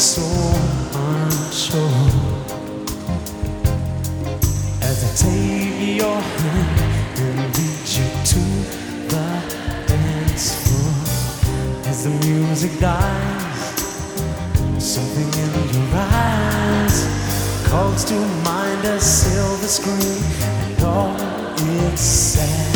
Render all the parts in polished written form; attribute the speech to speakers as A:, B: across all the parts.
A: so unsure as I take your hand and lead you to the dance floor. As the music dies, something in your eyes calls to mind a silver screen and all its sad.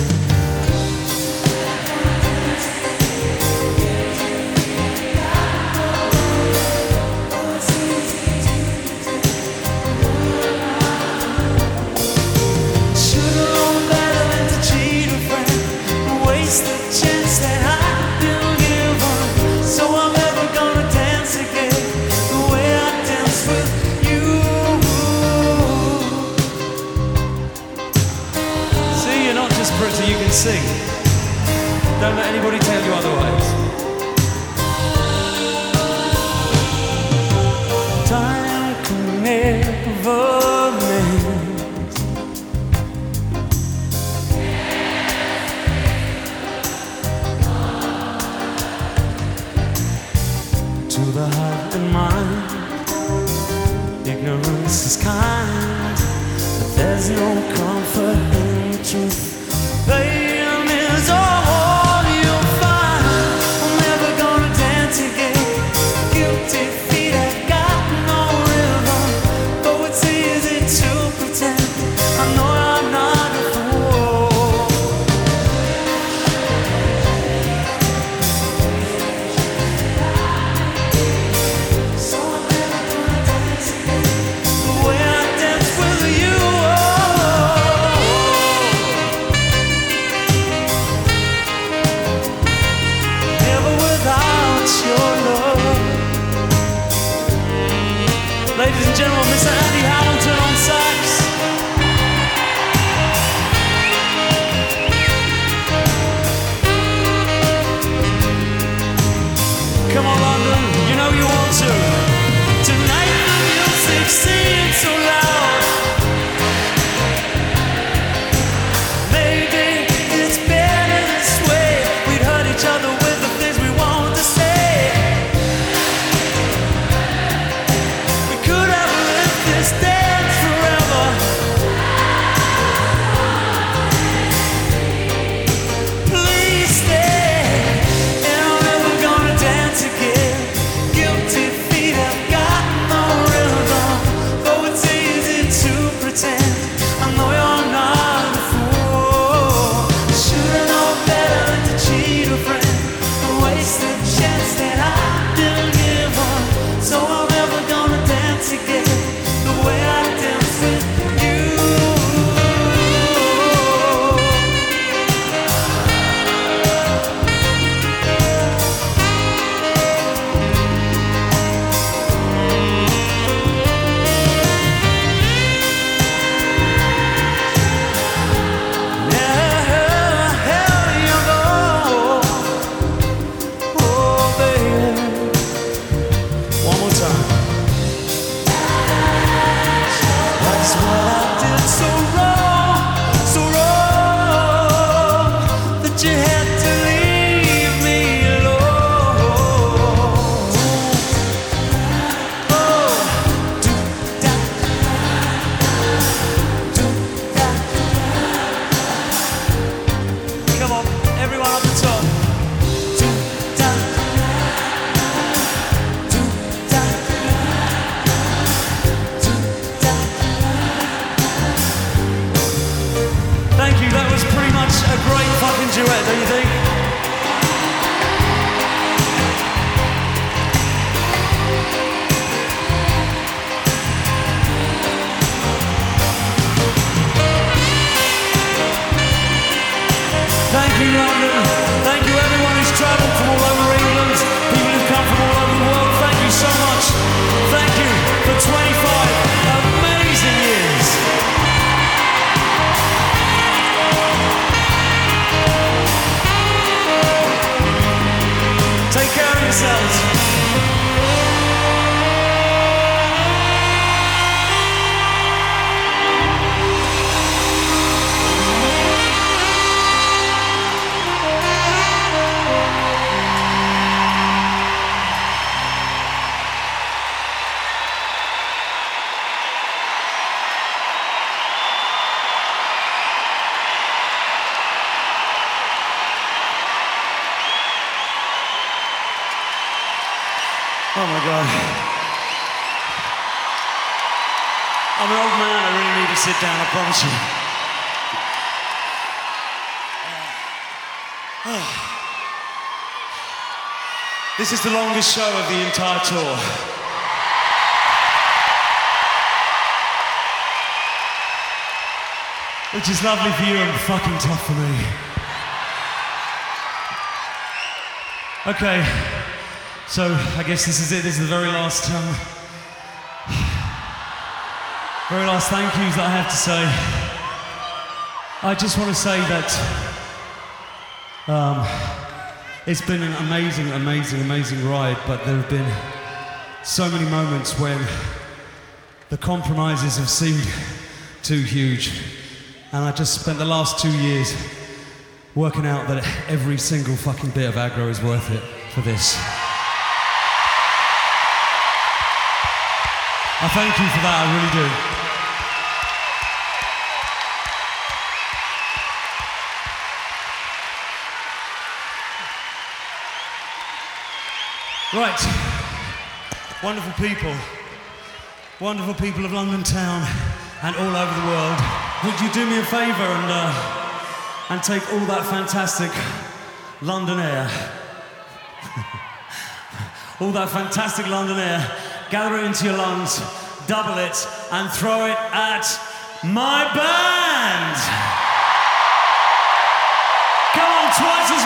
A: You can sing. Don't let anybody tell you otherwise. Time can never mend to the heart and mind. Ignorance is kind, but there's no comfort in truth. Pain is all you'll find. I'm never gonna dance again. Guilty feet have got no rhythm. Though it's easy to pretend, I know I'm not a fool. So I'm never gonna dance again the way I dance with you. Ladies and gentlemen, Mr. Andy Hamilton on sax. Come on, London, you know you want to. Tonight the music seems so loud. Maybe it's better this way. We'd hurt each other with the things we want to say. Dance forever. Please stay, and I'm never gonna dance again. Guilty feet have got no rhythm. Though it's easy to pretend, I know you're not a fool. Should've known better than to cheat a friend and waste a chance that I didn't give up. So I'm never gonna dance again the way I dance with you. Hell you go. Oh baby, one more time. That's what I did so wrong, that you had to leave me alone. Oh, do-da, do-da. Come on, everyone up the top. Do-da, do-da. Thank you, that was pretty much a great fucking duet, don't you think? Thank you, London. Thank you, everyone who's travelled from all over England, people who've come from all over the world. Thank you so much. Thank you for 25 amazing years. Take care of yourselves. Oh my God. I'm an old man, I really need to sit down, I promise you. This is the longest show of the entire tour. Which is lovely for you and fucking tough for me. Okay, so I guess this is it. This is the very last thank yous that I have to say. I just want to say that it's been an amazing, amazing, amazing ride, but there have been so many moments when the compromises have seemed too huge. And I just spent the last 2 years working out that every single fucking bit of aggro is worth it for this. I thank you for that, I really do. Right, wonderful people of London town and all over the world. Would you do me a favour and take all that fantastic London air, all that fantastic London air, gather it into your lungs, double it, and throw it at my band! Come on, twice